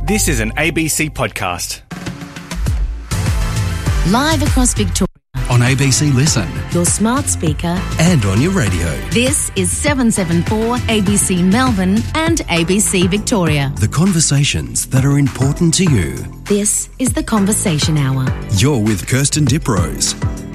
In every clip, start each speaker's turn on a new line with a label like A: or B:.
A: This is an ABC podcast.
B: Live across Victoria.
C: On ABC Listen.
B: Your smart speaker.
C: And on your radio.
B: This is 774 ABC Melbourne and ABC Victoria.
C: The conversations that are important to you.
B: This is the Conversation Hour.
C: You're with Kirsten Diprose.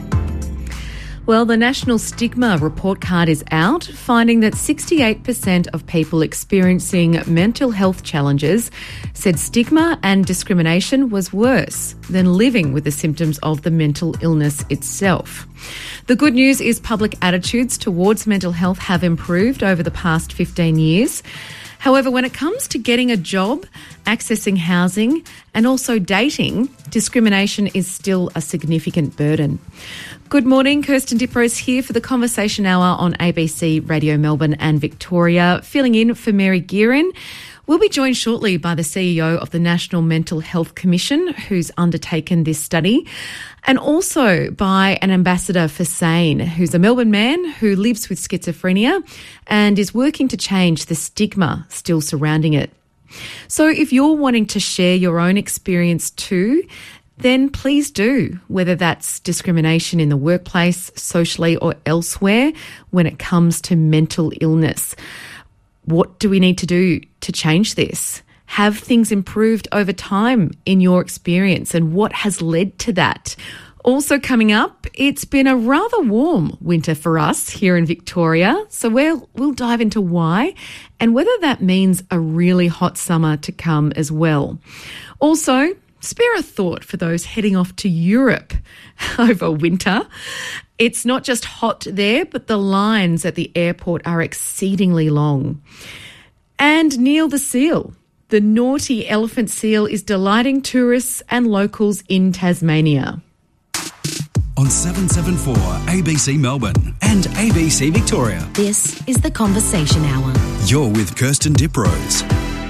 D: Well, the National Stigma Report Card is out, finding that 68% of people experiencing mental health challenges said stigma and discrimination was worse than living with the symptoms of the mental illness itself. The good news is public attitudes towards mental health have improved over the past 15 years. However, when it comes to getting a job, accessing housing and also dating, discrimination is still a significant burden. Good morning, Kirsten Diprose here for the Conversation Hour on ABC Radio Melbourne and Victoria, filling in for Mary Gearin. We'll be joined shortly by the CEO of the National Mental Health Commission, who's undertaken this study, and also by an ambassador for SANE, who's a Melbourne man who lives with schizophrenia and is working to change the stigma still surrounding it. So if you're wanting to share your own experience too, then please do, whether that's discrimination in the workplace, socially or elsewhere, when it comes to mental illness. What do we need to do to change this? Have things improved over time in your experience, and what has led to that? Also coming up, it's been a rather warm winter for us here in Victoria, so we'll dive into why and whether that means a really hot summer to come as well. Also, spare a thought for those heading off to Europe over winter. It's not just hot there, but the lines at the airport are exceedingly long. And Neil the seal, the naughty elephant seal, is delighting tourists and locals in Tasmania.
C: On 774 ABC Melbourne and ABC Victoria.
B: This is the Conversation Hour.
C: You're with Kirsten Diprose.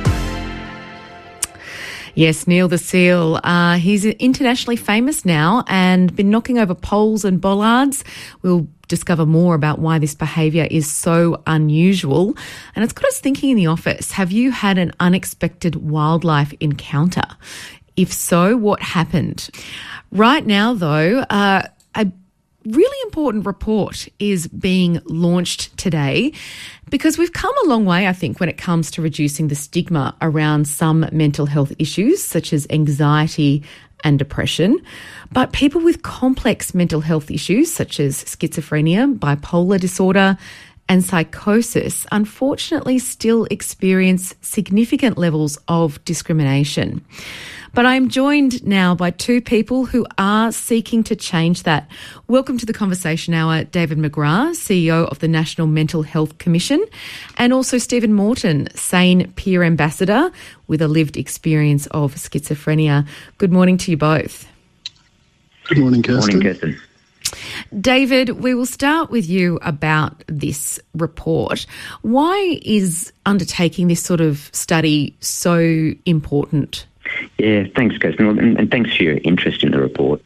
D: Yes, Neil the seal. He's internationally famous now and been knocking over poles and bollards. We'll discover more about why this behaviour is so unusual. And it's got us thinking in the office, have you had an unexpected wildlife encounter? If so, what happened? Right now, though, a really important report is being launched today because we've come a long way, I think, when it comes to reducing the stigma around some mental health issues such as anxiety and depression. But people with complex mental health issues such as schizophrenia, bipolar disorder and psychosis unfortunately still experience significant levels of discrimination. But I'm joined now by two people who are seeking to change that. Welcome to the Conversation Hour, David McGrath, CEO of the National Mental Health Commission, and also Stephen Morton, SANE Peer Ambassador with a lived experience of schizophrenia. Good morning to you both.
E: Good morning, Kirsten.
F: Morning, Kirsten.
D: David, we will start with you about this report. Why is undertaking this sort of study so important?
F: Yeah, thanks, Kirsten, and thanks for your interest in the report.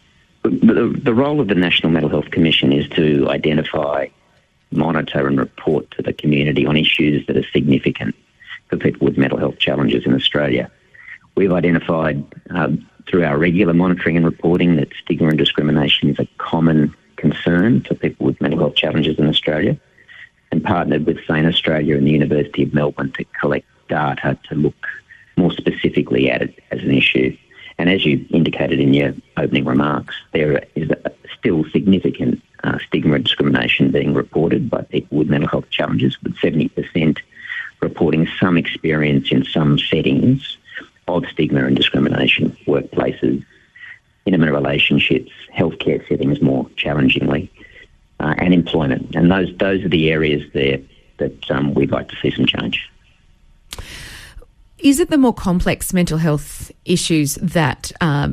F: The role of the National Mental Health Commission is to identify, monitor and report to the community on issues that are significant for people with mental health challenges in Australia. We've identified through our regular monitoring and reporting that stigma and discrimination is a common concern for people with mental health challenges in Australia, and partnered with SANE Australia and the University of Melbourne to collect data to look more specifically at it as an issue. And as you indicated in your opening remarks, there is still significant stigma and discrimination being reported by people with mental health challenges, with 70% reporting some experience in some settings of stigma and discrimination: workplaces, intimate relationships, healthcare settings more challengingly, and employment. And those are the areas there that we'd like to see some change.
D: Is it the more complex mental health issues that,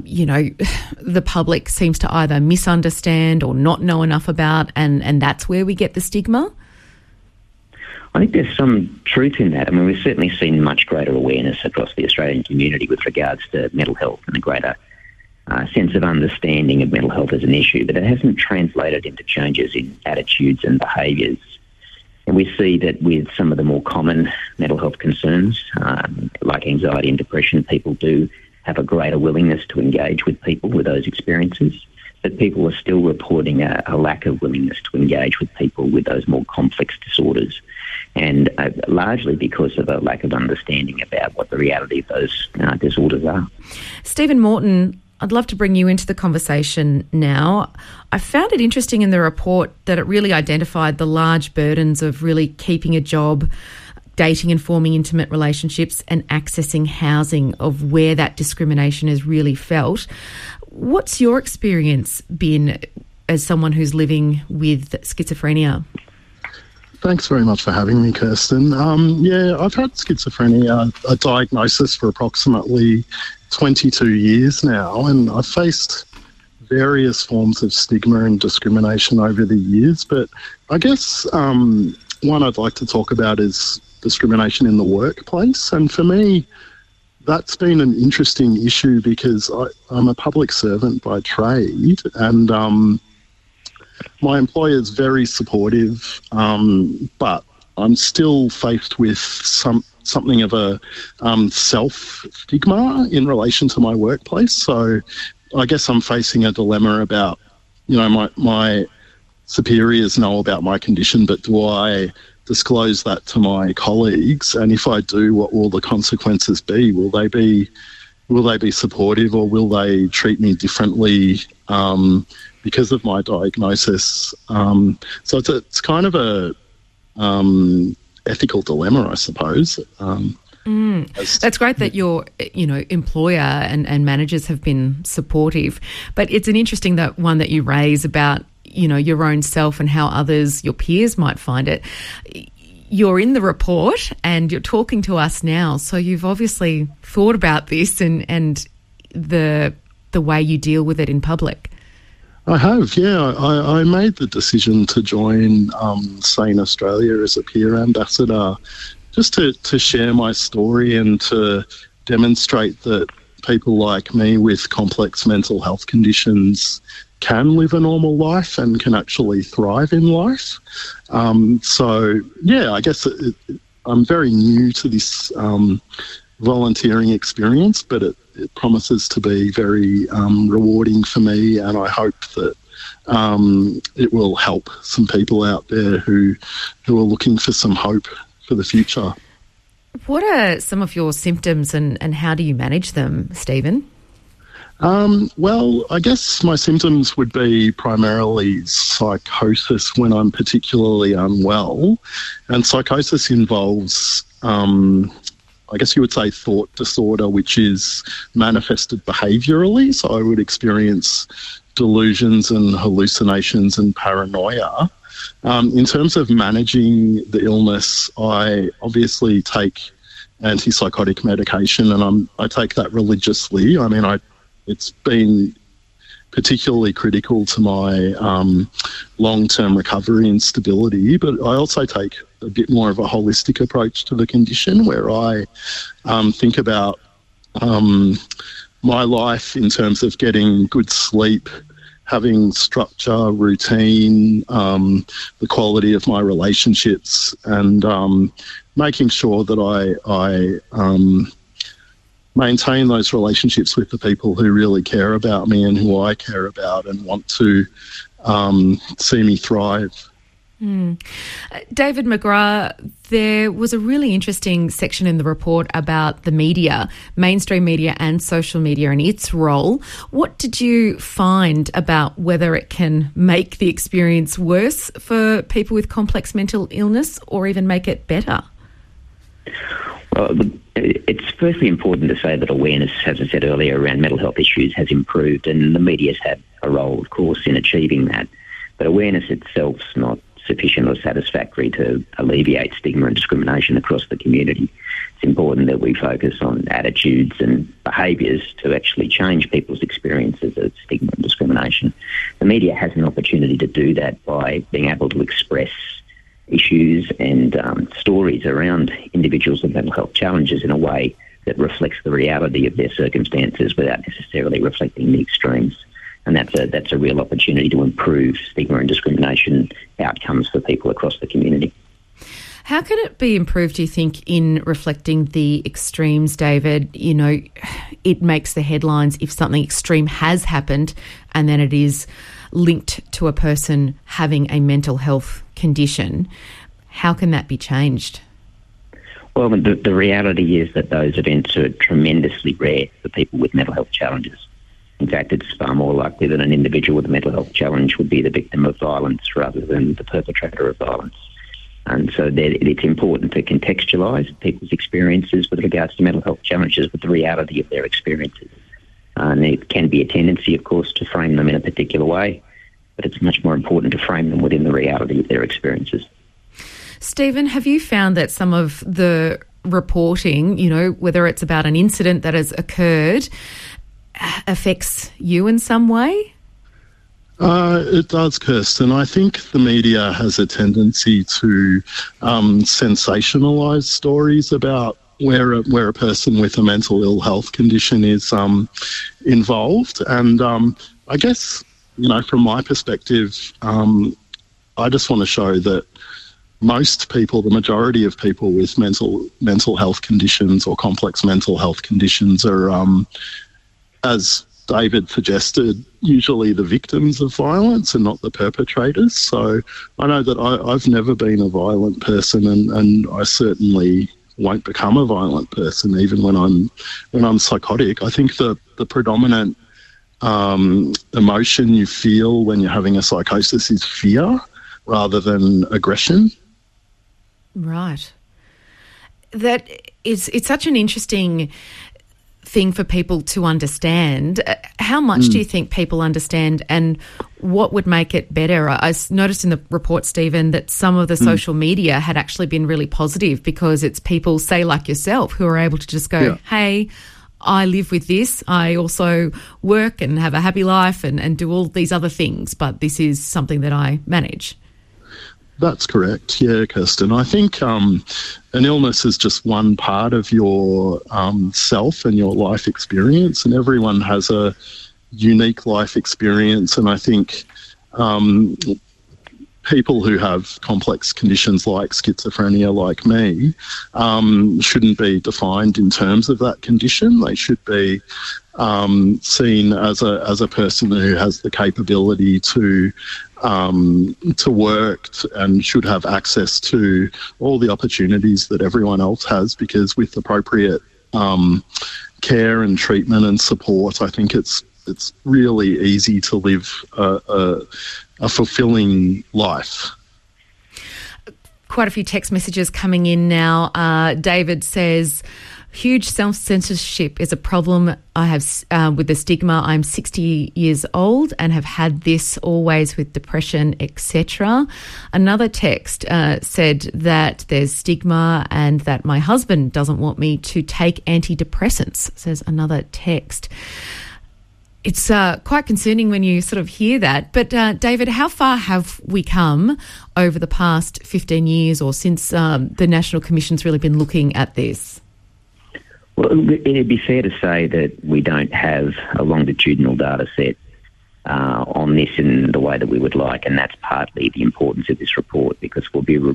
D: the public seems to either misunderstand or not know enough about, and that's where we get the stigma?
F: I think there's some truth in that. I mean, we've certainly seen much greater awareness across the Australian community with regards to mental health and a greater sense of understanding of mental health as an issue, but it hasn't translated into changes in attitudes and behaviours And we see that with some of the more common mental health concerns, like anxiety and depression, people do have a greater willingness to engage with people with those experiences. But people are still reporting a lack of willingness to engage with people with those more complex disorders, and largely because of a lack of understanding about what the reality of those disorders are.
D: Stephen Morton, I'd love to bring you into the conversation now. I found it interesting in the report that it really identified the large burdens of really keeping a job, dating and forming intimate relationships, and accessing housing, of where that discrimination is really felt. What's your experience been as someone who's living with schizophrenia?
E: Thanks very much for having me, Kirsten. I've had schizophrenia, a diagnosis, for approximately 22 years now, and I've faced various forms of stigma and discrimination over the years. But I guess one I'd like to talk about is discrimination in the workplace. And for me, that's been an interesting issue because I'm a public servant by trade, and my employer is very supportive, but I'm still faced with something of a self-stigma in relation to my workplace. So I guess I'm facing a dilemma about, my superiors know about my condition, but do I disclose that to my colleagues? And if I do, what will the consequences be? Will they be supportive, or will they treat me differently because of my diagnosis? So it's kind of a ethical dilemma, I suppose.
D: That's great that your employer and managers have been supportive, but it's an interesting one that you raise about your own self and how others, your peers, might find it. You're in the report and you're talking to us now, so you've obviously thought about this and the way you deal with it in public.
E: I have, yeah. I made the decision to join SANE Australia as a peer ambassador, just to share my story and to demonstrate that people like me with complex mental health conditions can live a normal life and can actually thrive in life. I guess I'm very new to this volunteering experience, but it promises to be very rewarding for me, and I hope that it will help some people out there who are looking for some hope for the future.
D: What are some of your symptoms and how do you manage them, Stephen?
E: Well, I guess my symptoms would be primarily psychosis when I'm particularly unwell. And psychosis involves, I guess you would say, thought disorder, which is manifested behaviourally. So I would experience delusions and hallucinations and paranoia. In terms of managing the illness, I obviously take antipsychotic medication, and I take that religiously. I mean, it's been particularly critical to my long-term recovery and stability, but I also take a bit more of a holistic approach to the condition, where I think about my life in terms of getting good sleep, having structure, routine, the quality of my relationships, and making sure that I maintain those relationships with the people who really care about me and who I care about and want to see me thrive.
D: David McGrath, there was a really interesting section in the report about the media, mainstream media and social media, and its role. What did you find about whether it can make the experience worse for people with complex mental illness or even make it better?
F: Well, it's firstly important to say that awareness, as I said earlier, around mental health issues has improved, and the media's had a role, of course, in achieving that. But awareness itself's not sufficient or satisfactory to alleviate stigma and discrimination across the community. It's important that we focus on attitudes and behaviours to actually change people's experiences of stigma and discrimination. The media has an opportunity to do that by being able to express issues and stories around individuals with mental health challenges in a way that reflects the reality of their circumstances without necessarily reflecting the extremes. And that's a real opportunity to improve stigma and discrimination outcomes for people across the community.
D: How can it be improved, do you think, in reflecting the extremes, David? You know, it makes the headlines if something extreme has happened and then it is linked to a person having a mental health condition. How can that be changed?
F: Well, the reality is that those events are tremendously rare for people with mental health challenges. In fact, it's far more likely that an individual with a mental health challenge would be the victim of violence rather than the perpetrator of violence. And so it's important to contextualise people's experiences with regards to mental health challenges with the reality of their experiences. And it can be a tendency, of course, to frame them in a particular way, but it's much more important to frame them within the reality of their experiences.
D: Stephen, have you found that some of the reporting, you know, whether it's about an incident that has occurred, affects you in some way?
E: It does, Kirsten. I think the media has a tendency to sensationalise stories about where a person with a mental ill health condition is involved. And I guess, you know, from my perspective, I just want to show that most people, the majority of people with mental health conditions or complex mental health conditions are, as David suggested, usually the victims of violence and not the perpetrators. So I know that I've never been a violent person, and I certainly won't become a violent person even when I'm psychotic. I think the predominant emotion you feel when you're having a psychosis is fear rather than aggression.
D: Right. It's such an interesting thing for people to understand. How much do you think people understand, and what would make it better? I noticed in the report, Stephen, that some of the social media had actually been really positive because it's people, say like yourself, who are able to just go, hey, I live with this. I also work and have a happy life and do all these other things, but this is something that I manage.
E: That's correct, yeah, Kirsten. I think an illness is just one part of your self and your life experience, and everyone has a unique life experience. And I think people who have complex conditions like schizophrenia, like me, shouldn't be defined in terms of that condition. They should be seen as a person who has the capability to work and should have access to all the opportunities that everyone else has, because with appropriate care and treatment and support, I think it's really easy to live a fulfilling life.
D: Quite a few text messages coming in now. David says, huge self-censorship is a problem I have with the stigma. I'm 60 years old and have had this always with depression, etc. Another text said that there's stigma and that my husband doesn't want me to take antidepressants, says another text. It's quite concerning when you sort of hear that. But, David, how far have we come over the past 15 years or since the National Commission's really been looking at this?
F: Well, it'd be fair to say that we don't have a longitudinal data set on this in the way that we would like, and that's partly the importance of this report, because we'll be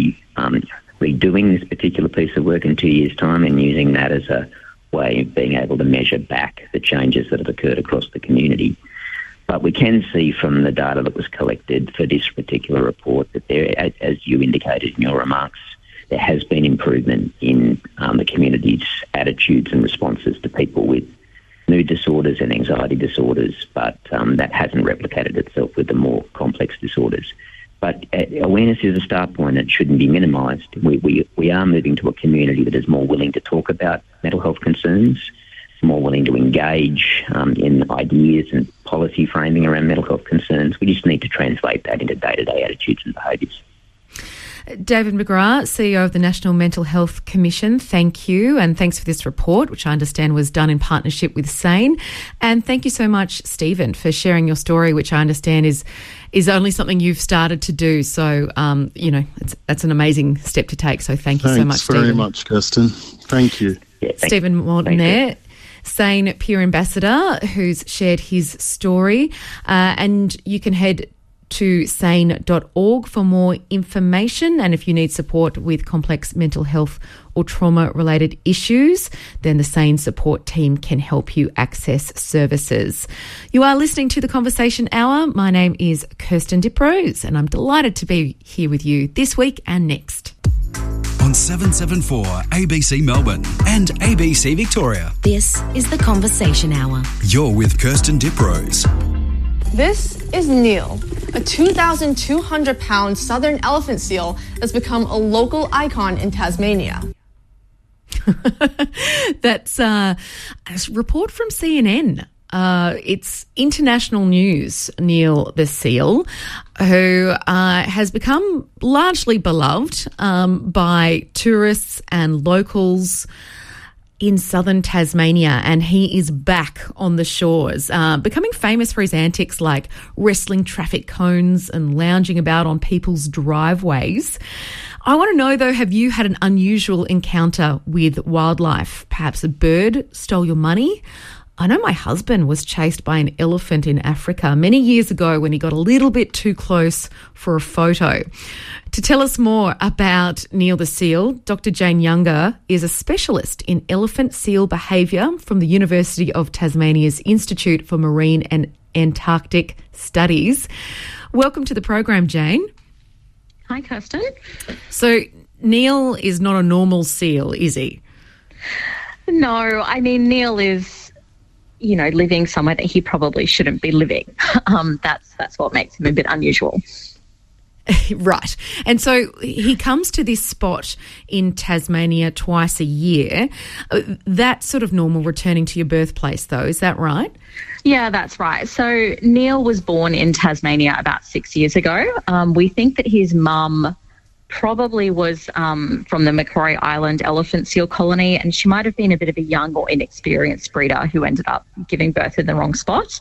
F: redoing this particular piece of work in 2 years' time and using that as a way of being able to measure back the changes that have occurred across the community. But we can see from the data that was collected for this particular report that there, as you indicated in your remarks, there has been improvement in the community's attitudes and responses to people with mood disorders and anxiety disorders, but that hasn't replicated itself with the more complex disorders. But awareness is a start point. It shouldn't be minimised. We are moving to a community that is more willing to talk about mental health concerns, more willing to engage in ideas and policy framing around mental health concerns. We just need to translate that into day-to-day attitudes and behaviours.
D: David McGrath, CEO of the National Mental Health Commission, thank you, and thanks for this report, which I understand was done in partnership with SANE. And thank you so much, Stephen, for sharing your story, which I understand is only something you've started to do. So, that's an amazing step to take. So thank you so much, Stephen.
E: Thanks very much, Kirsten. Thank you.
F: Yeah,
D: Stephen Morton there, SANE Peer Ambassador, who's shared his story. And you can head to sane.org for more information. And if you need support with complex mental health or trauma-related issues, then the SANE support team can help you access services. You are listening to The Conversation Hour. My name is Kirsten Diprose, and I'm delighted to be here with you this week and next.
C: On 774 ABC Melbourne and ABC Victoria.
B: This is The Conversation Hour.
C: You're with Kirsten Diprose.
G: This is Neil, a 2,200-pound southern elephant seal that's become a local icon in Tasmania.
D: That's a report from CNN. It's international news. Neil the seal, who has become largely beloved by tourists and locals in southern Tasmania, and he is back on the shores, becoming famous for his antics like wrestling traffic cones and lounging about on people's driveways. I want to know, though, have you had an unusual encounter with wildlife? Perhaps a bird stole your money? I know my husband was chased by an elephant in Africa many years ago when he got a little bit too close for a photo. To tell us more about Neil the seal, Dr. Jane Younger is a specialist in elephant seal behaviour from the University of Tasmania's Institute for Marine and Antarctic Studies. Welcome to the program, Jane.
H: Hi, Kirsten.
D: So Neil is not a normal seal, is he?
H: No, I mean, Neil is, living somewhere that he probably shouldn't be living. That's what makes him a bit unusual.
D: Right. And so he comes to this spot in Tasmania twice a year. That's sort of normal, returning to your birthplace, though. Is that right?
H: Yeah, that's right. So Neil was born in Tasmania about 6 years ago. We think that his mum probably was from the Macquarie Island elephant seal colony, and she might have been a bit of a young or inexperienced breeder who ended up giving birth in the wrong spot.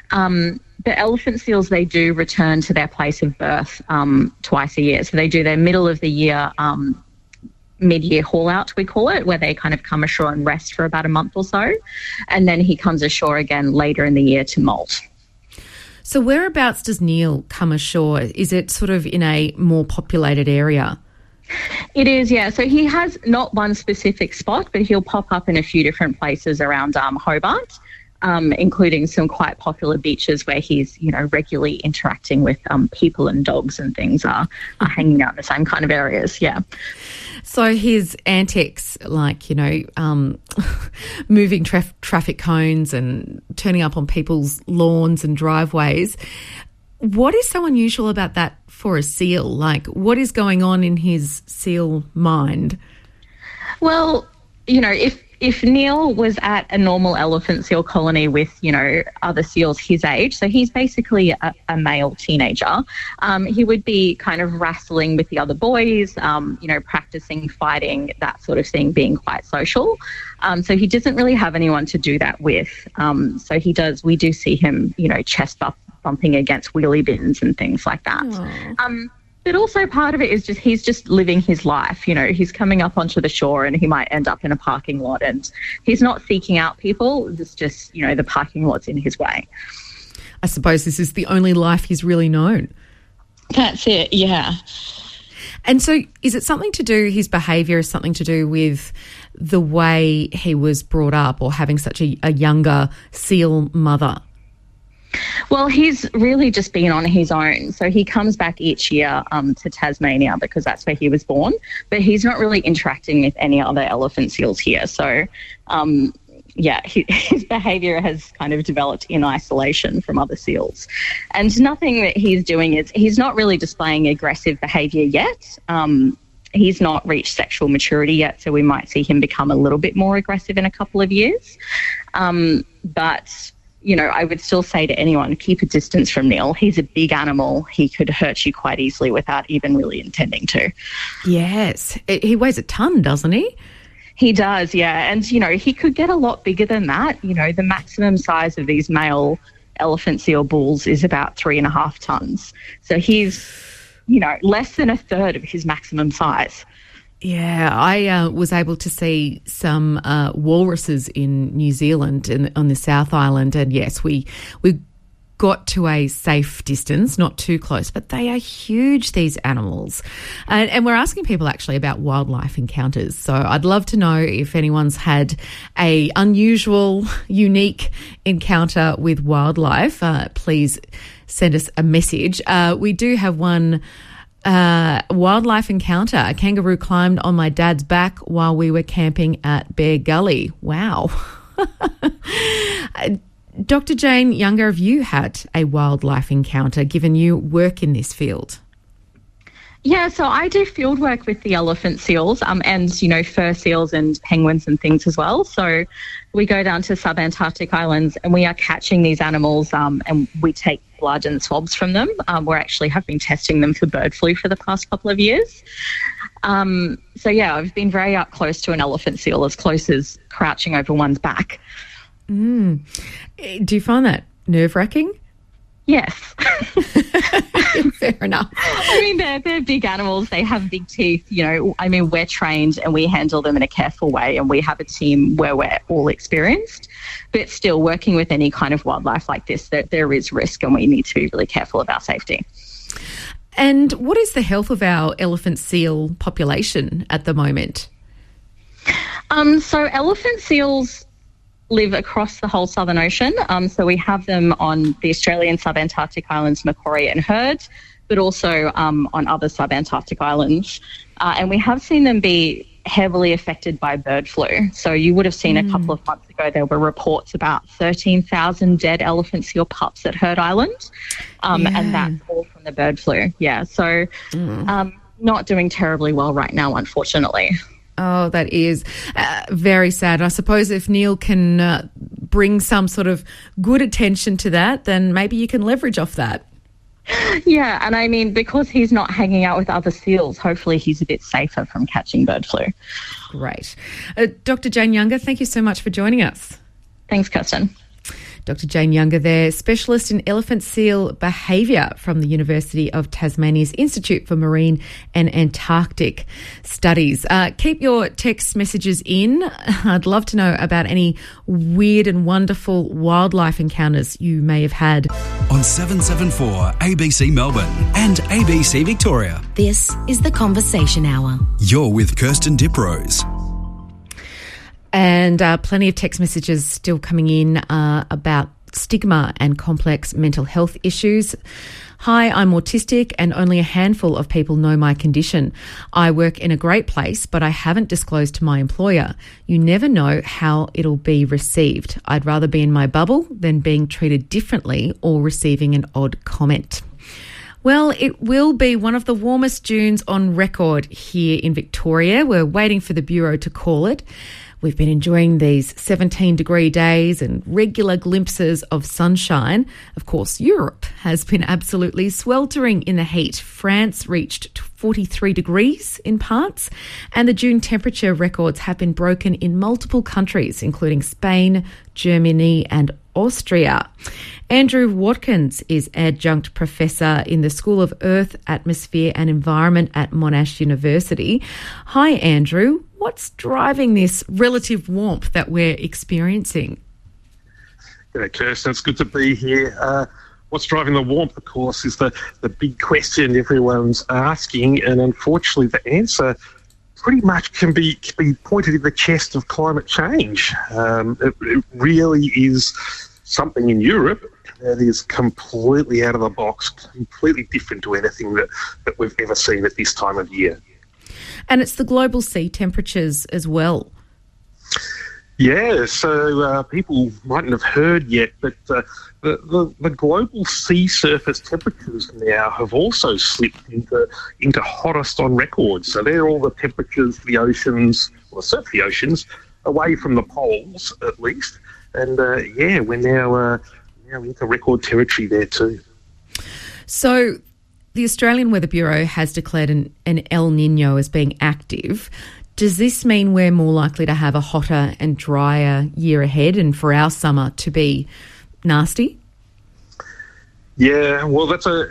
H: The elephant seals, they do return to their place of birth twice a year. So they do their middle of the year mid-year haul out, we call it, where they kind of come ashore and rest for about a month or so. And then he comes ashore again later in the year to molt.
D: So whereabouts does Neil come ashore? Is it sort of in a more populated area?
H: It is, yeah. So he has not one specific spot, but he'll pop up in a few different places around Hobart, including some quite popular beaches where he's, regularly interacting with people, and dogs and things are hanging out in the same kind of areas, yeah.
D: So his antics, like, moving traffic cones and turning up on people's lawns and driveways, what is so unusual about that for a seal? Like, what is going on in his seal mind? Well, if Neil was at a normal elephant seal colony with, other seals his age, so he's basically a male teenager, he would be kind of wrestling with the other boys, practicing fighting, that sort of thing, being quite social. So he doesn't really have anyone to do that with. We do see him, chest bumping against wheelie bins and things like that. But also part of it is he's just living his life. He's coming up onto the shore and he might end up in a parking lot, and he's not seeking out people. It's just, the parking lot's in his way. I suppose this is the only life he's really known.
H: That's it, yeah.
D: And so is it something to do, his behaviour is something to do with the way he was brought up, or having such a younger seal mother?
H: Well, he's really just been on his own. So he comes back each year to Tasmania because that's where he was born, but he's not really interacting with any other elephant seals here. So, his behaviour has kind of developed in isolation from other seals. And nothing that he's doing he's not really displaying aggressive behaviour yet. He's not reached sexual maturity yet, so we might see him become a little bit more aggressive in a couple of years. But I would still say to anyone, keep a distance from Neil. He's a big animal. He could hurt you quite easily without even really intending to.
D: Yes. He weighs a ton, doesn't he?
H: He does, yeah. And, he could get a lot bigger than that. The maximum size of these male elephant seal bulls is about 3.5 tons. So he's, less than a third of his maximum size.
D: Yeah, I was able to see some walruses in New Zealand on the South Island, and yes, we got to a safe distance, not too close, but they are huge, these animals. And we're asking people actually about wildlife encounters. So I'd love to know if anyone's had a unusual, unique encounter with wildlife. Please send us a message. We do have one wildlife encounter. A kangaroo climbed on my dad's back while we were camping at Bear Gully. Wow. Dr. Jane Younger, have you had a wildlife encounter given you work in this field?
H: Yeah, so I do field work with the elephant seals and, you know, fur seals and penguins and things as well. So we go down to subantarctic islands and we are catching these animals and we take blood and swabs from them. We actually have been testing them for bird flu for the past couple of years. So, yeah, I've been very up close to an elephant seal, as close as crouching over one's back.
D: Do you find that nerve-wracking?
H: Yes.
D: Fair enough.
H: I mean, they're big animals. They have big teeth. You know, I mean, we're trained and we handle them in a careful way, and we have a team where we're all experienced. But still, working with any kind of wildlife like this, there is risk, and we need to be really careful of our safety.
D: And what is the health of our elephant seal population at the moment?
H: So elephant seals live across the whole Southern Ocean. So we have them on the Australian subantarctic islands, Macquarie and Heard, but also on other subantarctic islands. And we have seen them be heavily affected by bird flu. So you would have seen a couple of months ago there were reports about 13,000 dead elephant seal pups at Heard Island. And that's all from the bird flu. Yeah, so not doing terribly well right now, unfortunately.
D: Oh, that is very sad. I suppose if Neil can bring some sort of good attention to that, then maybe you can leverage off that.
H: Yeah, and I mean, because he's not hanging out with other seals, hopefully he's a bit safer from catching bird flu.
D: Great. Dr. Jane Younger, thank you so much for joining us.
H: Thanks, Kirsten.
D: Dr. Jane Younger there, specialist in elephant seal behaviour from the University of Tasmania's Institute for Marine and Antarctic Studies. Keep your text messages in. I'd love to know about any weird and wonderful wildlife encounters you may have had.
C: On 774 ABC Melbourne and ABC Victoria.
B: This is The Conversation Hour.
C: You're with Kirsten Diprose.
D: And plenty of text messages still coming in about stigma and complex mental health issues. Hi, I'm autistic and only a handful of people know my condition. I work in a great place, but I haven't disclosed to my employer. You never know how it'll be received. I'd rather be in my bubble than being treated differently or receiving an odd comment. Well, it will be one of the warmest Junes on record here in Victoria. We're waiting for the Bureau to call it. We've been enjoying these 17-degree days and regular glimpses of sunshine. Of course, Europe has been absolutely sweltering in the heat. France reached 43 degrees in parts, and the June temperature records have been broken in multiple countries, including Spain, Germany and Austria. Andrew Watkins is adjunct professor in the School of Earth, Atmosphere and Environment at Monash University. Hi, Andrew. What's driving this relative warmth that we're experiencing?
I: G'day, Kirsten. It's good to be here. What's driving the warmth, of course, is the big question everyone's asking, and unfortunately the answer pretty much can be pointed in the chest of climate change. It really is something in Europe that is completely out of the box, completely different to anything that we've ever seen at this time of year.
D: And it's the global sea temperatures as well.
I: Yeah, so people mightn't have heard yet, but the global sea surface temperatures now have also slipped into hottest on record. So they're all the temperatures, the oceans, well, certainly the oceans, away from the poles at least. And we're now into record territory there too.
D: So the Australian Weather Bureau has declared an El Niño as being active. Does this mean we're more likely to have a hotter and drier year ahead and for our summer to be nasty?
I: Yeah, well, that's a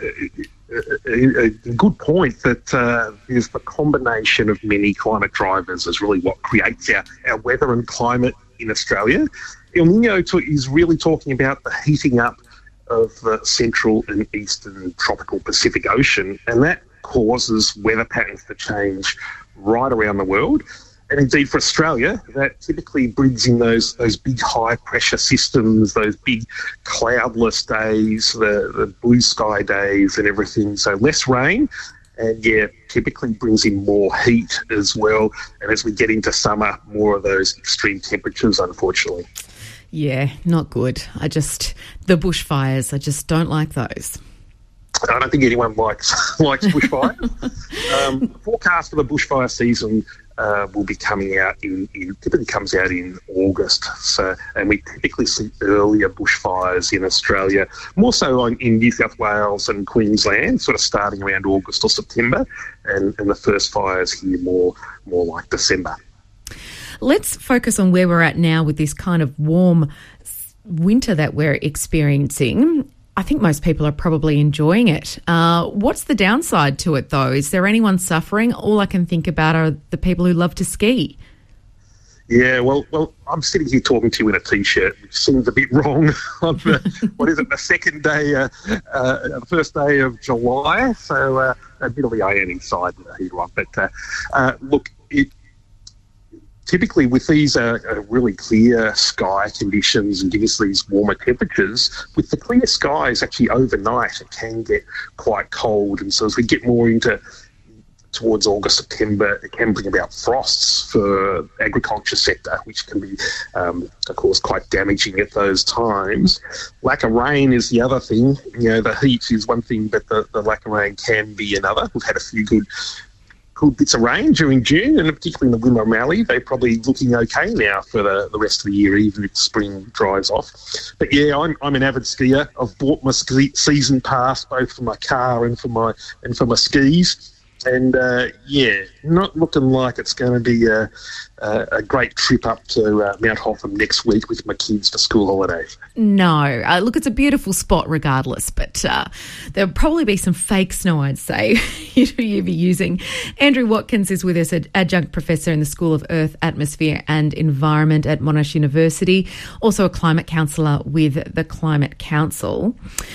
I: good point that is the combination of many climate drivers is really what creates our weather and climate in Australia. El Niño is really talking about the heating up of the central and eastern tropical Pacific Ocean, and that causes weather patterns to change right around the world. And indeed for Australia, that typically brings in those big high-pressure systems, those big cloudless days, the blue sky days and everything. So less rain and, typically brings in more heat as well. And as we get into summer, more of those extreme temperatures, unfortunately.
D: Yeah, not good. The bushfires, I just don't like those.
I: I don't think anyone likes bushfire. Forecast for the bushfire season will be coming out typically comes out in August. So, and we typically see earlier bushfires in Australia, more so in New South Wales and Queensland, sort of starting around August or September, and the first fires here more like December.
D: Let's focus on where we're at now with this kind of warm winter that we're experiencing. I think most people are probably enjoying it. What's the downside to it, though? Is there anyone suffering? All I can think about are the people who love to ski.
I: Yeah, well, I'm sitting here talking to you in a T-shirt, which seems a bit wrong on the second day, the first day of July. So admittedly, I am inside with a heater on. But look, typically with these really clear sky conditions and give us these warmer temperatures, with the clear skies actually overnight it can get quite cold. And so as we get more towards August, September, it can bring about frosts for the agriculture sector, which can be, of course, quite damaging at those times. Lack of rain is the other thing. The heat is one thing, but the lack of rain can be another. We've had a few good bits of rain during June, and particularly in the Wimmera Mallee. They're probably looking okay now for the rest of the year, even if spring drives off. But yeah, I'm an avid skier. I've bought my season pass both for my car and for my skis. And not looking like it's going to be a great trip up to Mount Hotham next week with my kids for school holidays.
D: No. Look, it's a beautiful spot regardless, but there'll probably be some fake snow, I'd say, you'd be using. Andrew Watkins is with us, an adjunct professor in the School of Earth, Atmosphere and Environment at Monash University, also a climate counsellor with the Climate Council.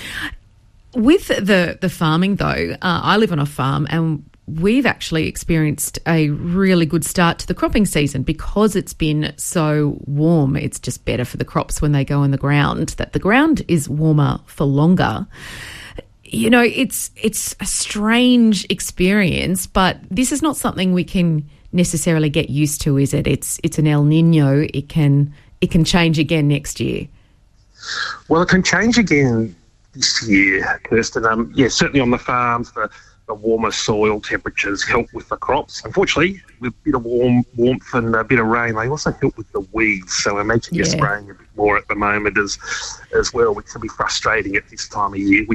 D: With the farming, though, I live on a farm and we've actually experienced a really good start to the cropping season because it's been so warm. It's just better for the crops when they go in the ground, that the ground is warmer for longer. It's a strange experience, but this is not something we can necessarily get used to, is it? It's an El Nino. It can change again next year.
I: Well, it can change again this year, Kirsten. Certainly on the farms, the warmer soil temperatures help with the crops. Unfortunately, with a bit of warmth and a bit of rain, they also help with the weeds. So we're making you spraying a bit more at the moment as well, which can be frustrating at this time of year.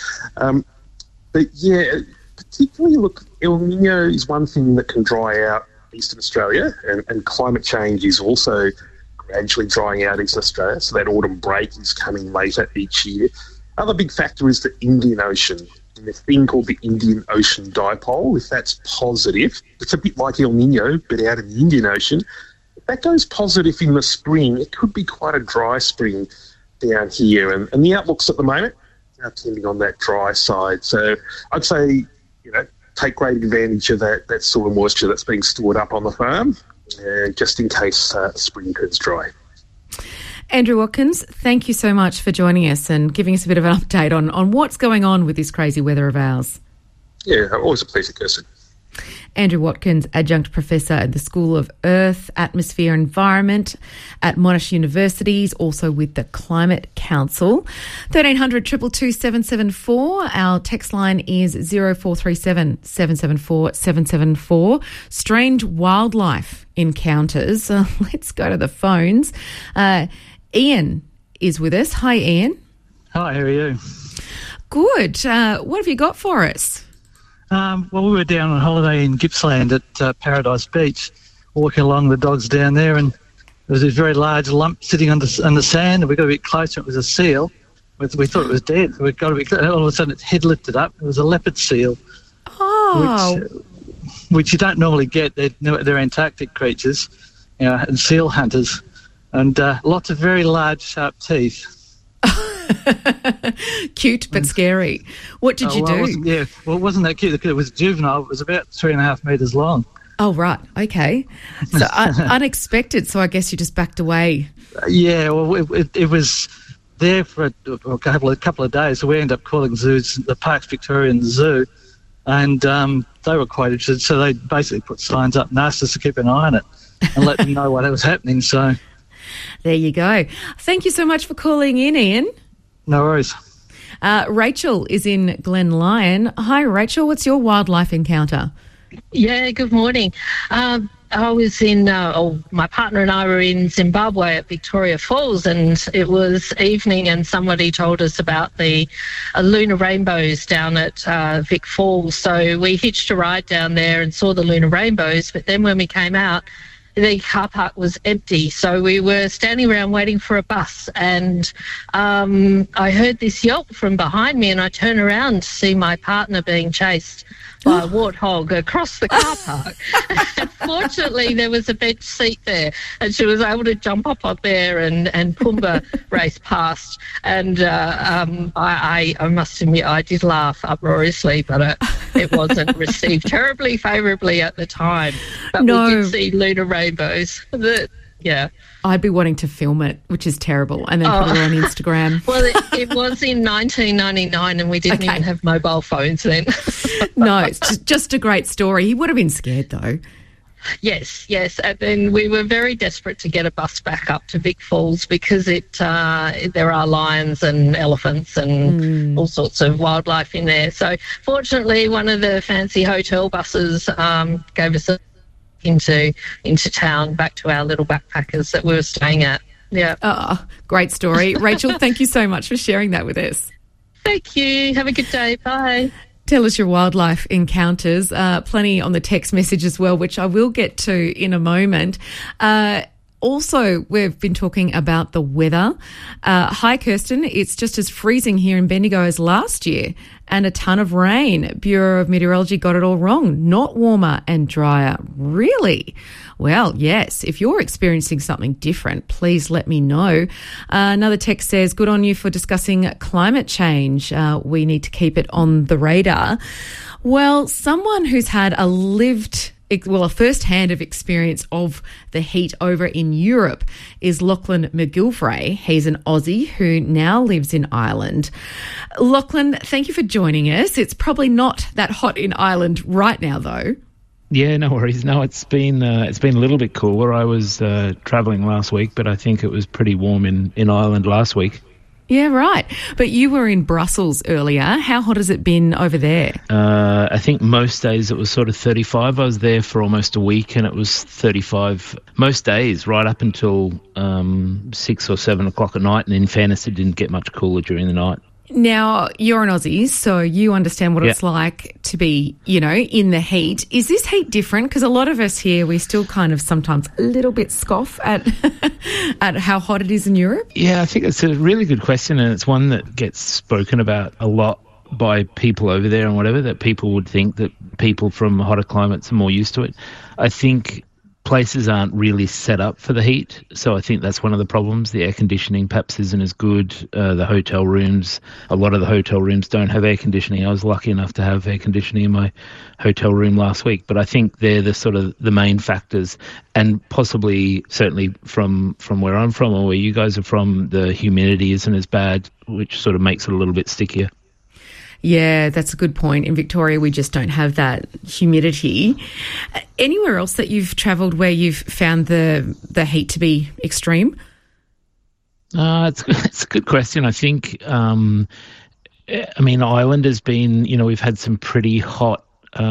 I: Particularly, look, El Nino is one thing that can dry out Eastern Australia, and climate change is also gradually drying out Eastern Australia. So that autumn break is coming later each year. Other big factor is the Indian Ocean. And the thing called the Indian Ocean Dipole, if that's positive, it's a bit like El Nino, but out in the Indian Ocean. If that goes positive in the spring, it could be quite a dry spring down here. And the outlooks at the moment are tending on that dry side. So I'd say, take great advantage of that soil moisture that's being stored up on the farm, just in case spring turns dry.
D: Andrew Watkins, thank you so much for joining us and giving us a bit of an update on what's going on with this crazy weather of ours.
I: Yeah, always a pleasure, Kirsten.
D: Andrew Watkins, adjunct professor at the School of Earth, Atmosphere and Environment at Monash University, also with the Climate Council. 1300 222 774. Our text line is 0437 774 774. Strange wildlife encounters. Let's go to the phones. Ian is with us. Hi, Ian.
J: Hi, how are you?
D: Good. What have you got for us?
J: Well, we were down on holiday in Gippsland at Paradise Beach, walking along the dogs down there, and there was this very large lump sitting on the sand, and we got a bit closer. It was a seal. We thought it was dead. We got a bit closer. All of a sudden, its head lifted up. It was a leopard seal.
D: Oh.
J: Which you don't normally get. They're Antarctic creatures, and seal hunters, and lots of very large, sharp teeth.
D: Cute but scary. What did you do?
J: It wasn't that cute. It was juvenile. It was about 3.5 metres long.
D: Oh, right. Okay. So unexpected. So I guess you just backed away.
J: Yeah, well, it was there for a couple of days. So we ended up calling zoos, the Parks Victorian Zoo, and they were quite interested. So they basically put signs up and asked us to keep an eye on it and let them know what was happening. So
D: there you go. Thank you so much for calling in, Ian.
J: No worries.
D: Rachel is in Glen Lyon. Hi, Rachel. What's your wildlife encounter?
K: Yeah, good morning. I was my partner and I were in Zimbabwe at Victoria Falls, and it was evening and somebody told us about the lunar rainbows down at Vic Falls. So we hitched a ride down there and saw the lunar rainbows, but then when we came out, the car park was empty. So we were standing around waiting for a bus, and I heard this yelp from behind me, and I turned around to see my partner being chased by a warthog across the car park. And fortunately, there was a bench seat there, and she was able to jump up there, and Pumbaa raced past. And I must admit, I did laugh uproariously, but it wasn't received terribly favourably at the time. But we did see lunar rainbows. Yeah.
D: I'd be wanting to film it, which is terrible, and then put it on Instagram.
K: Well, it was in 1999 and we didn't even have mobile phones then.
D: No, it's just a great story. He would have been scared though.
K: Yes. And then we were very desperate to get a bus back up to Vic Falls because there are lions and elephants and all sorts of wildlife in there. So fortunately, one of the fancy hotel buses gave us into town, back to our little backpackers that we were staying at. Yeah.
D: Oh, great story. Rachel, thank you so much for sharing that with us.
K: Thank you. Have a good day. Bye.
D: Tell us your wildlife encounters. Plenty on the text message as well, which I will get to in a moment. Also, we've been talking about the weather. Hi, Kirsten. It's just as freezing here in Bendigo as last year and a ton of rain. Bureau of Meteorology got it all wrong. Not warmer and drier. Really? Well, yes. If you're experiencing something different, please let me know. Another text says, good on you for discussing climate change. We need to keep it on the radar. Well, someone who's had a first-hand of experience of the heat over in Europe is Lachlan McGilvray. He's an Aussie who now lives in Ireland. Lachlan, thank you for joining us. It's probably not that hot in Ireland right now, though.
L: Yeah, no worries. No, it's been a little bit cooler. I was travelling last week, but I think it was pretty warm in Ireland last week.
D: Yeah, right. But you were in Brussels earlier. How hot has it been over there?
L: I think most days it was sort of 35. I was there for almost a week and it was 35 most days right up until 6 or 7 o'clock at night. And in fairness, it didn't get much cooler during the night.
D: Now, you're an Aussie, so you understand what it's like to be, in the heat. Is this heat different? Because a lot of us here, we still kind of sometimes a little bit scoff at at how hot it is in Europe.
L: Yeah, I think it's a really good question, and it's one that gets spoken about a lot by people over there and whatever, that people would think that people from hotter climates are more used to it. I think places aren't really set up for the heat, so I think that's one of the problems. The air conditioning perhaps isn't as good. The hotel rooms, a lot of the hotel rooms don't have air conditioning. I was lucky enough to have air conditioning in my hotel room last week, but I think they're the sort of the main factors, and possibly, certainly from where I'm from or where you guys are from, the humidity isn't as bad, which sort of makes it a little bit stickier.
D: Yeah, that's a good point. In Victoria, we just don't have that humidity. Anywhere else that you've travelled where you've found the heat to be extreme?
L: It's a good question. I think, Ireland has been, we've had some pretty hot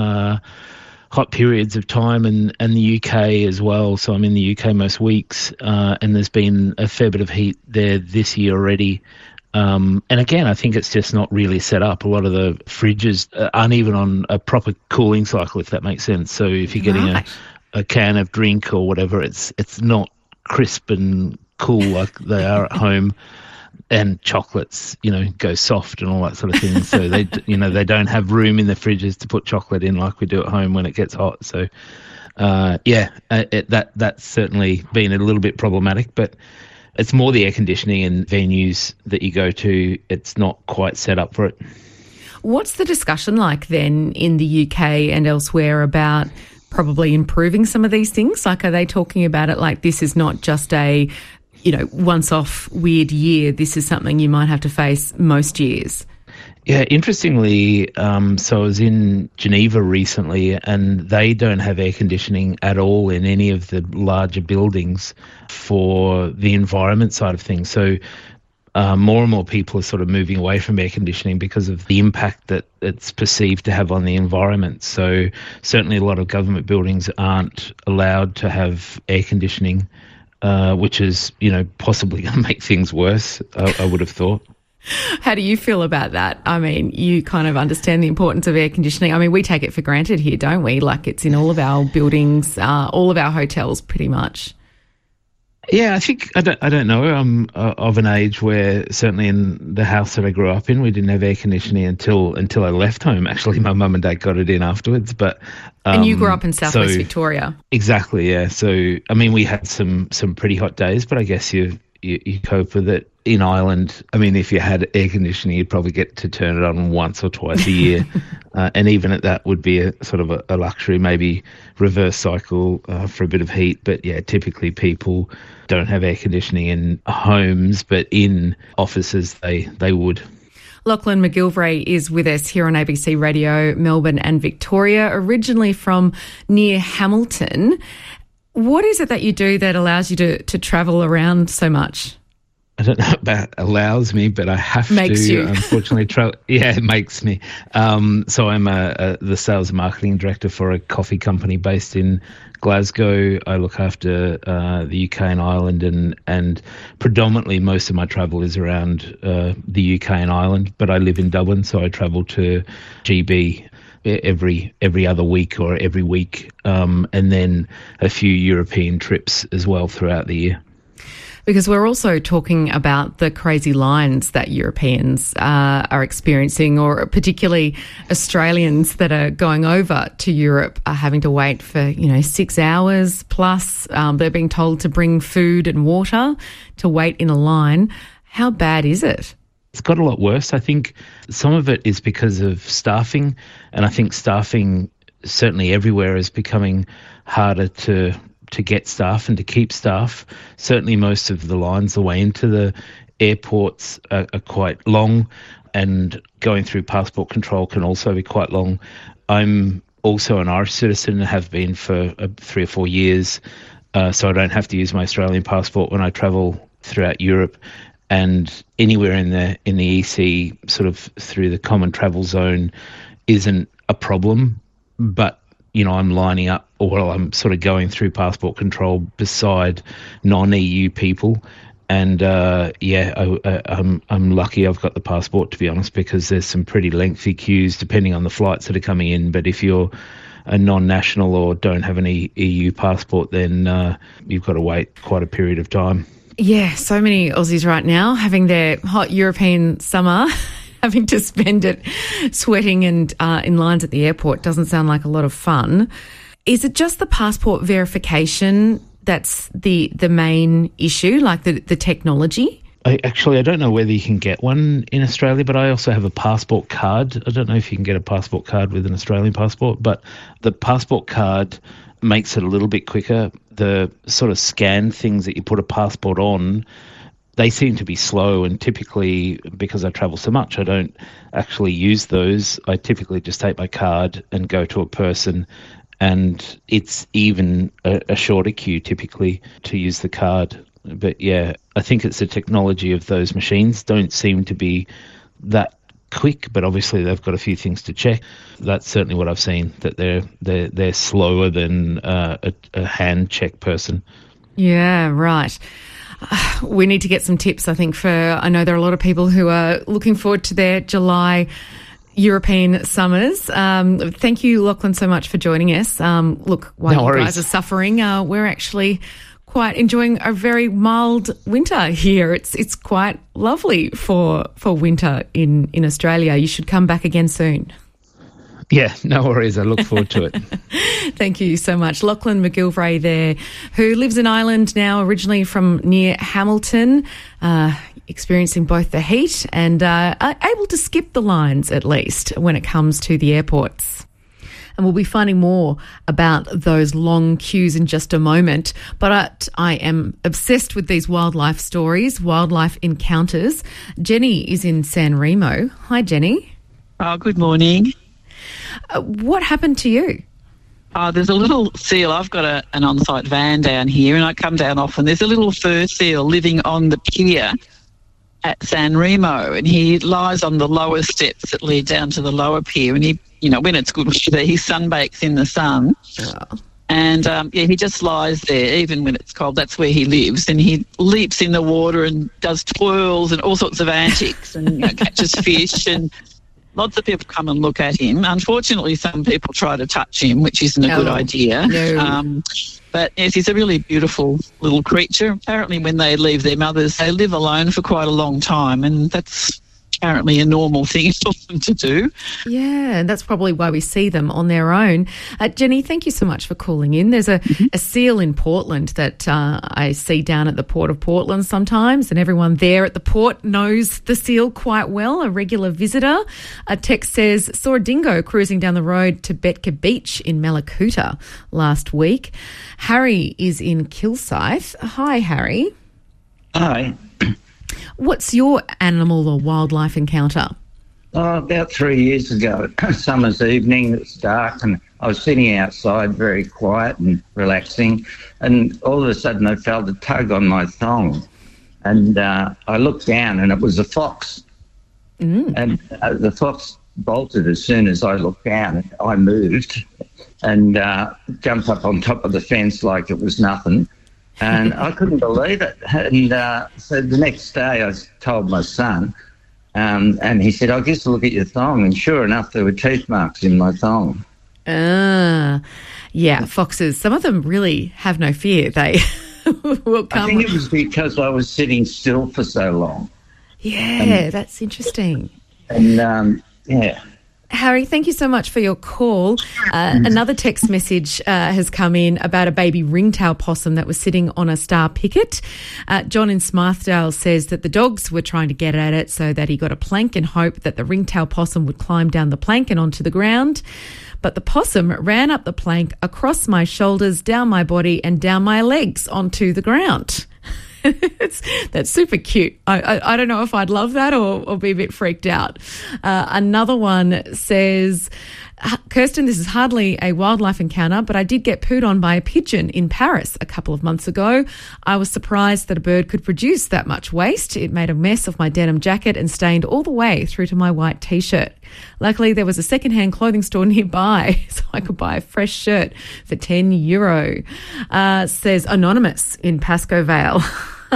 L: periods of time, and the UK as well. So I'm in the UK most weeks, and there's been a fair bit of heat there this year already. And again, I think it's just not really set up. A lot of the fridges aren't even on a proper cooling cycle, if that makes sense. So if you're getting a can of drink or whatever, it's not crisp and cool like they are at home. And chocolates, go soft and all that sort of thing. So they don't have room in the fridges to put chocolate in like we do at home when it gets hot. So that's certainly been a little bit problematic. But it's more the air conditioning and venues that you go to. It's not quite set up for it.
D: What's the discussion like then in the UK and elsewhere about probably improving some of these things? Like, are they talking about it like this is not just a, once-off weird year, this is something you might have to face most years?
L: Yeah, interestingly, so I was in Geneva recently, and they don't have air conditioning at all in any of the larger buildings for the environment side of things. So more and more people are sort of moving away from air conditioning because of the impact that it's perceived to have on the environment. So certainly a lot of government buildings aren't allowed to have air conditioning, which is, possibly going to make things worse, I would have thought.
D: How do you feel about that? I mean, you kind of understand the importance of air conditioning. I mean, we take it for granted here, don't we? Like, it's in all of our buildings, all of our hotels pretty much.
L: Yeah, I think, I don't know. I'm of an age where certainly in the house that I grew up in, we didn't have air conditioning until I left home. Actually, my mum and dad got it in afterwards. But
D: and you grew up in Southwest Victoria.
L: Exactly, yeah. So, I mean, we had some pretty hot days, but I guess you cope with it. In Ireland, I mean, if you had air conditioning, you'd probably get to turn it on once or twice a year. And even at that would be a sort of a luxury, maybe reverse cycle for a bit of heat. But yeah, typically people don't have air conditioning in homes, but in offices they would.
D: Lachlan McGilvray is with us here on ABC Radio, Melbourne and Victoria, originally from near Hamilton. What is it that you do that allows you to travel around so much?
L: I don't know about allows me, but I have
D: makes
L: to,
D: you.
L: Unfortunately. Yeah, it makes me. So I'm the sales and marketing director for a coffee company based in Glasgow. I look after the UK and Ireland, and predominantly most of my travel is around the UK and Ireland, but I live in Dublin, so I travel to GB every other week or every week, and then a few European trips as well throughout the year.
D: Because we're also talking about the crazy lines that Europeans are experiencing, or particularly Australians that are going over to Europe are having to wait for, 6 hours plus. They're being told to bring food and water to wait in a line. How bad is it?
L: It's got a lot worse. I think some of it is because of staffing, and I think staffing certainly everywhere is becoming harder to get staff and to keep staff. Certainly most of the lines the way into the airports are quite long, and going through passport control can also be quite long. I'm also an Irish citizen and have been for 3 or 4 years, so I don't have to use my Australian passport when I travel throughout Europe. And anywhere in the EC, sort of through the common travel zone, isn't a problem. But I'm lining up, or I'm sort of going through passport control beside non-EU people. And I'm lucky I've got the passport, to be honest, because there's some pretty lengthy queues depending on the flights that are coming in. But if you're a non-national or don't have any EU passport, then you've got to wait quite a period of time.
D: Yeah, so many Aussies right now having their hot European summer, having to spend it sweating and in lines at the airport. Doesn't sound like a lot of fun. Is it just the passport verification that's the main issue, like the technology?
L: I don't know whether you can get one in Australia, but I also have a passport card. I don't know if you can get a passport card with an Australian passport, but the passport card makes it a little bit quicker. The sort of scan things that you put a passport on, they seem to be slow, and typically, because I travel so much, I don't actually use those. I typically just take my card and go to a person, and it's even a shorter queue typically to use the card. But yeah, I think it's the technology of those machines don't seem to be that quick, but obviously they've got a few things to check. That's certainly what I've seen, that they're slower than a hand check person.
D: Yeah, right. We need to get some tips, I think, I know there are a lot of people who are looking forward to their July European summers. Thank you, Lachlan, so much for joining us. Look, while you guys are suffering, we're actually quite enjoying a very mild winter here. It's quite lovely for winter in Australia. You should come back again soon.
L: Yeah, no worries. I look forward to it.
D: Thank you so much. Lachlan McGilvray there, who lives in Ireland now, originally from near Hamilton, experiencing both the heat and able to skip the lines, at least, when it comes to the airports. And we'll be finding more about those long queues in just a moment. But I am obsessed with these wildlife stories, wildlife encounters. Jenny is in San Remo. Hi, Jenny.
M: Oh, good morning.
D: What happened to you?
M: There's a little seal. I've got an on-site van down here, and I come down often. There's a little fur seal living on the pier at San Remo, and he lies on the lower steps that lead down to the lower pier, and he, when it's good weather, he sunbakes in the sun. Oh. And, he just lies there, even when it's cold. That's where he lives. And he leaps in the water and does twirls and all sorts of antics and catches fish. And lots of people come and look at him. Unfortunately, some people try to touch him, which isn't a good idea.
D: No.
M: But, yes, he's a really beautiful little creature. Apparently, when they leave their mothers, they live alone for quite a long time, and that's apparently a normal thing for them to do.
D: Yeah, and that's probably why we see them on their own. Jenny, thank you so much for calling in. There's a seal in Portland that I see down at the Port of Portland sometimes, and everyone there at the port knows the seal quite well, a regular visitor. A text says, saw a dingo cruising down the road to Betka Beach in Malakuta last week. Harry is in Kilsyth. Hi, Harry.
N: Hi.
D: What's your animal or wildlife encounter?
N: About 3 years ago, summer's evening, it's dark, and I was sitting outside very quiet and relaxing, and all of a sudden I felt a tug on my thong, and I looked down, and it was a fox. And the fox bolted as soon as I looked down, and I moved and jumped up on top of the fence like it was nothing. And I couldn't believe it. And so the next day I told my son, and he said, "I guess look at your thong." And sure enough, there were teeth marks in my thong.
D: Yeah, foxes. Some of them really have no fear. They will come.
N: I think it was because I was sitting still for so long.
D: Yeah, that's interesting.
N: And, yeah.
D: Harry, thank you so much for your call. Another text message has come in about a baby ringtail possum that was sitting on a star picket. John in Smithdale says that the dogs were trying to get at it so that he got a plank in hope that the ringtail possum would climb down the plank and onto the ground. But the possum ran up the plank, across my shoulders, down my body and down my legs onto the ground. That's super cute. I don't know if I'd love that or be a bit freaked out. Another one says, Kirsten, this is hardly a wildlife encounter, but I did get pooed on by a pigeon in Paris a couple of months ago. I was surprised that a bird could produce that much waste. It made a mess of my denim jacket and stained all the way through to my white T-shirt. Luckily, there was a second-hand clothing store nearby, so I could buy a fresh shirt for €10. Says Anonymous in Pascoe Vale.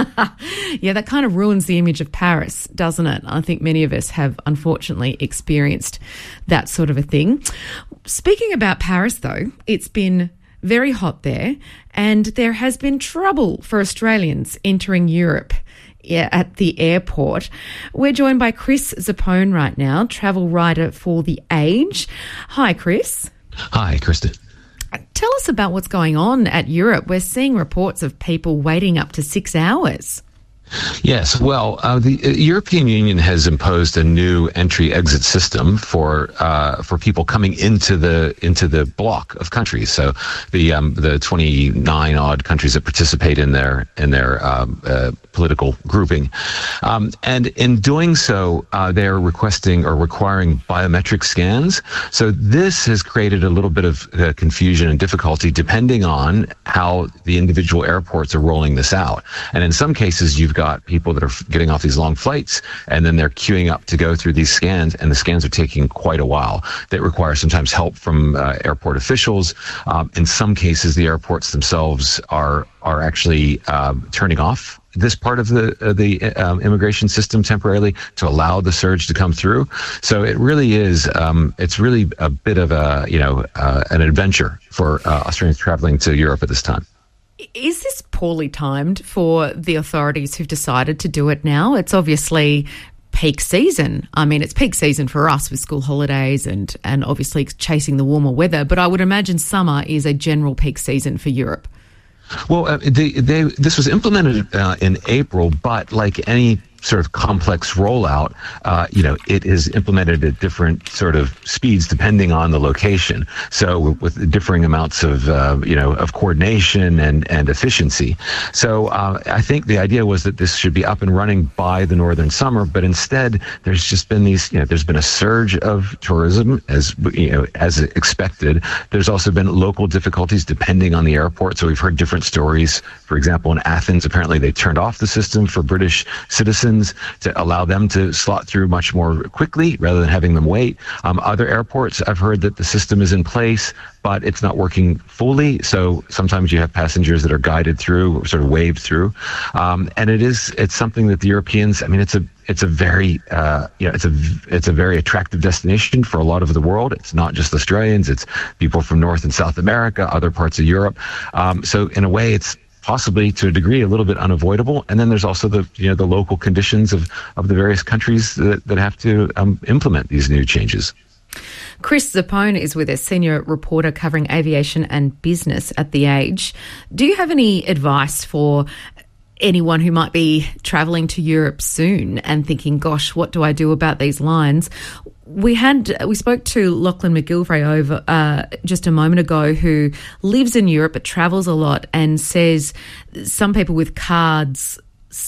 D: Yeah, that kind of ruins the image of Paris, doesn't it? I think many of us have unfortunately experienced that sort of a thing. Speaking about Paris, though, it's been very hot there, and there has been trouble for Australians entering Europe at the airport. We're joined by Chris Zappone right now, travel writer for The Age. Hi, Chris.
O: Hi, Kristen.
D: Tell us about what's going on at Europe. We're seeing reports of people waiting up to 6 hours.
O: Yes, well, the European Union has imposed a new entry-exit system for people coming into the bloc of countries. So the 29 odd countries that participate in their political grouping, and in doing so, they're requesting or requiring biometric scans. So this has created a little bit of confusion and difficulty depending on how the individual airports are rolling this out. And in some cases, you've got people that are getting off these long flights and then they're queuing up to go through these scans, and the scans are taking quite a while. That require sometimes help from airport officials. In some cases, the airports themselves are actually turning off this part of the immigration system temporarily to allow the surge to come through. So it really is, it's really a bit of an adventure for Australians traveling to Europe at this time.
D: Is this poorly timed for the authorities who've decided to do it now? It's obviously peak season. I mean, it's peak season for us with school holidays and obviously chasing the warmer weather, but I would imagine summer is a general peak season for Europe.
O: Well, this was implemented in April, but like any sort of complex rollout, it is implemented at different sort of speeds depending on the location. So with differing amounts of, of coordination and efficiency. So I think the idea was that this should be up and running by the northern summer, but instead there's just been there's been a surge of tourism as expected. There's also been local difficulties depending on the airport. So we've heard different stories. For example, in Athens, apparently they turned off the system for British citizens to allow them to slot through much more quickly rather than having them wait. Other airports, I've heard that the system is in place, but it's not working fully. So sometimes you have passengers that are guided through, sort of waved through. And it's something that the Europeans, I mean, it's a very attractive destination for a lot of the world. It's not just Australians, it's people from North and South America, other parts of Europe. So in a way, it's possibly to a degree a little bit unavoidable. And then there's also the local conditions of the various countries that have to implement these new changes.
D: Chris Zappone is with us, senior reporter covering aviation and business at The Age. Do you have any advice for anyone who might be travelling to Europe soon and thinking, gosh, what do I do about these lines? We spoke to Lachlan McGilvray over just a moment ago, who lives in Europe but travels a lot, and says some people with cards,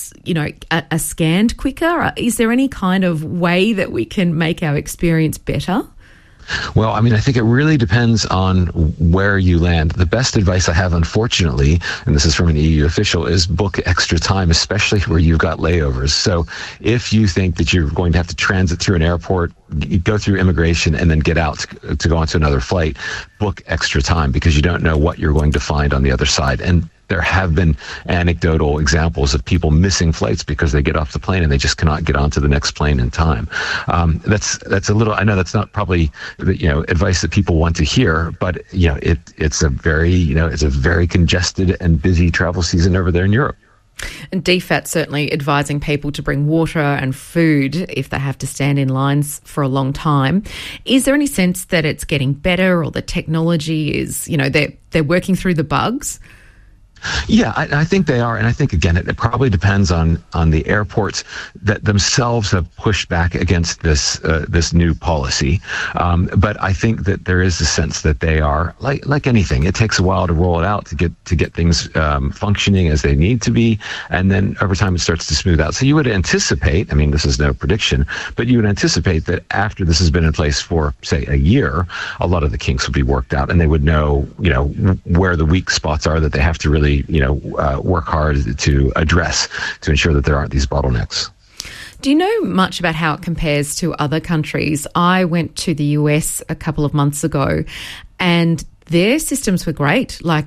D: are scanned quicker. Is there any kind of way that we can make our experience better?
O: Well, I mean, I think it really depends on where you land. The best advice I have, unfortunately, and this is from an EU official, is book extra time, especially where you've got layovers. So if you think that you're going to have to transit through an airport, go through immigration, and then get out to go onto another flight, book extra time, because you don't know what you're going to find on the other side. And there have been anecdotal examples of people missing flights because they get off the plane and they just cannot get onto the next plane in time. That's a little, I know that's not probably advice that people want to hear, but it's a very congested and busy travel season over there in Europe.
D: And DFAT certainly advising people to bring water and food if they have to stand in lines for a long time. Is there any sense that it's getting better, or the technology is, they're working through the bugs?
O: Yeah, I think they are. And I think, again, it probably depends on the airports that themselves have pushed back against this new policy. But I think that there is a sense that they are, like anything, it takes a while to roll it out, to get things functioning as they need to be. And then over time it starts to smooth out. So you would anticipate, I mean, this is no prediction, but you would anticipate that after this has been in place for, say, a year, a lot of the kinks will be worked out, and they would know, where the weak spots are that they have to really work hard to address to ensure that there aren't these bottlenecks.
D: Do you know much about how it compares to other countries? I went to the US a couple of months ago, and their systems were great. I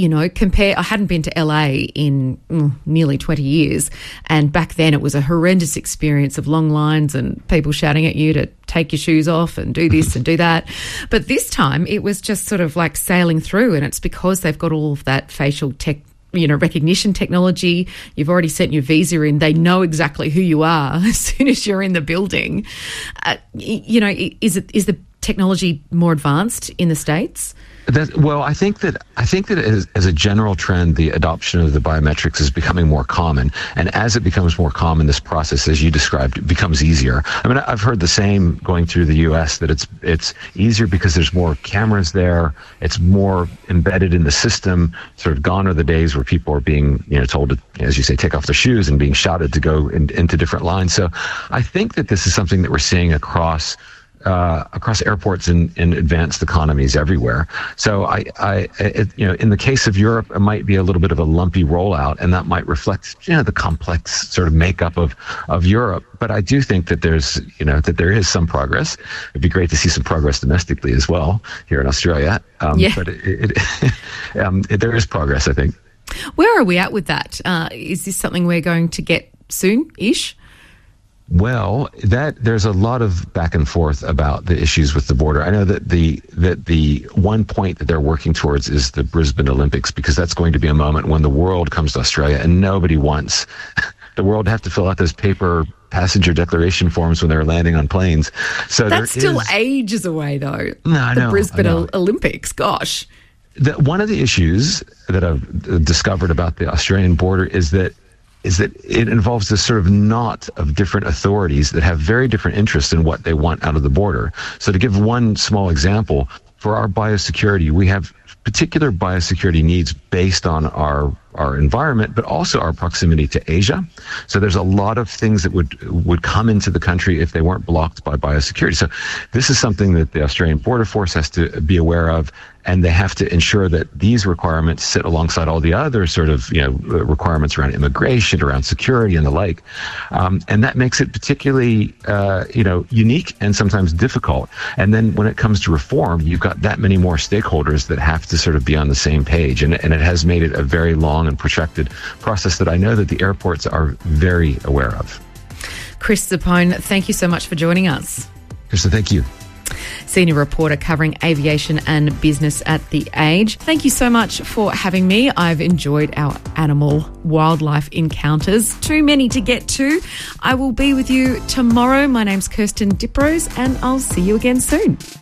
D: hadn't been to LA in nearly 20 years. And back then it was a horrendous experience of long lines and people shouting at you to take your shoes off and do this and do that. But this time it was just sort of like sailing through, and it's because they've got all of that facial recognition technology. You've already sent your visa in. They know exactly who you are as soon as you're in the building. Is the technology more advanced in the States?
O: I think that as a general trend, the adoption of the biometrics is becoming more common. And as it becomes more common, this process, as you described, becomes easier. I mean, I've heard the same going through the U.S., that it's easier because there's more cameras there. It's more embedded in the system. Sort of gone are the days where people are being, told to, as you say, take off their shoes and being shouted to go into different lines. So I think that this is something that we're seeing across airports in advanced economies everywhere. So in the case of Europe, it might be a little bit of a lumpy rollout, and that might reflect, the complex sort of makeup of Europe. But I do think that that there is some progress. It'd be great to see some progress domestically as well here in Australia. But there is progress, I think.
D: Where are we at with that? Is this something we're going to get soon-ish?
O: Well, there's a lot of back and forth about the issues with the border. I know that the one point that they're working towards is the Brisbane Olympics, because that's going to be a moment when the world comes to Australia, and nobody wants the world have to fill out those paper passenger declaration forms when they're landing on planes. So
D: that's still ages away, though.
O: No, I know.
D: The Brisbane Olympics, gosh.
O: One of the issues that I've discovered about the Australian border is that it involves this sort of knot of different authorities that have very different interests in what they want out of the border. So to give one small example, for our biosecurity, we have particular biosecurity needs based on our environment, but also our proximity to Asia. So there's a lot of things that would come into the country if they weren't blocked by biosecurity. So this is something that the Australian Border Force has to be aware of, and they have to ensure that these requirements sit alongside all the other sort of requirements around immigration, around security, and the like. And that makes it particularly unique and sometimes difficult. And then when it comes to reform, you've got that many more stakeholders that have to sort of be on the same page, and it has made it a very long and protracted process that I know that the airports are very aware of.
D: Chris Zappone, thank you so much for joining us.
O: Krista, thank you.
D: Senior reporter covering aviation and business at The Age. Thank you so much for having me. I've enjoyed our animal-wildlife encounters. Too many to get to. I will be with you tomorrow. My name's Kirsten Diprose, and I'll see you again soon.